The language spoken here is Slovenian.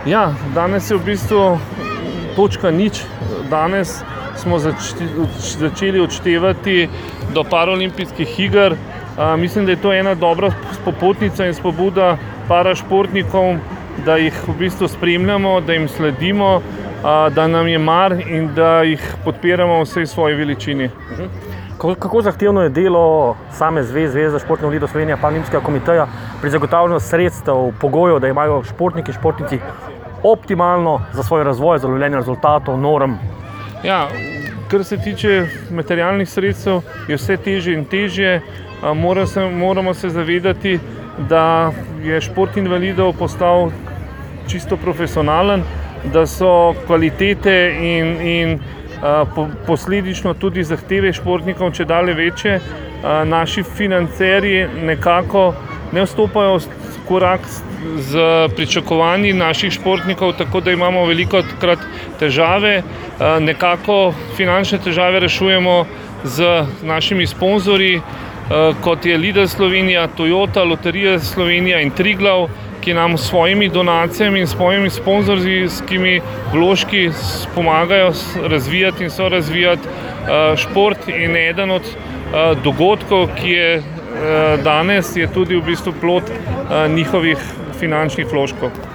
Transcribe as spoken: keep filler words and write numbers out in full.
Ja, danes je v bistvu točka nič. Danes smo začti, začeli odštevati do paraolimpijskih iger. A, mislim, da je to ena dobra popotnica in spodbuda parašportnikom, da jih v bistvu spremljamo, da jim sledimo, a, da nam je mar in da jih podpiramo v vsej svoji veličini. Kako, kako zahtevno je delo same zveze, Zveze športnih invalidov Slovenije, Paraolimpijskega komiteja pri zagotavljanju sredstev, pogojev, da imajo športniki, športnici optimalno za svoj razvoj, za lovljenje rezultatov, norm? Ja, kar se tiče materialnih sredstev, je vse težje in težje. Moramo se, moramo se zavedati, da je šport invalidov postal čisto profesionalen, da so kvalitete in, in a, po, posledično tudi zahteve športnikov čedalje večje. A, naši financerji nekako ne vstopajo v korak z pričakovanji naših športnikov, tako da imamo velikokrat težave. A, nekako finančne težave rešujemo z našimi sponzorji, kot je Lidl Slovenija, Toyota, Loterija Slovenija in Triglav, ki nam s svojimi donacijami in svojimi sponzorskimi vložki pomagajo razvijati in sorazvijati šport. In eden od dogodkov, ki je danes, je tudi v bistvu plod njihovih finančnih vložkov.